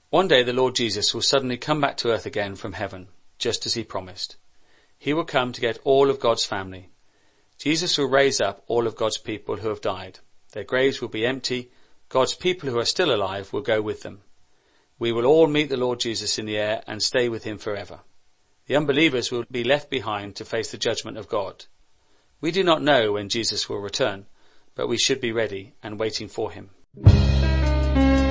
One day the Lord Jesus will suddenly come back to earth again from heaven, just as he promised. He will come to get all of God's family. Jesus will raise up all of God's people who have died. Their graves will be empty. God's people who are still alive will go with them. We will all meet the Lord Jesus in the air and stay with him forever. The unbelievers will be left behind to face the judgment of God. We do not know when Jesus will return, but we should be ready and waiting for him.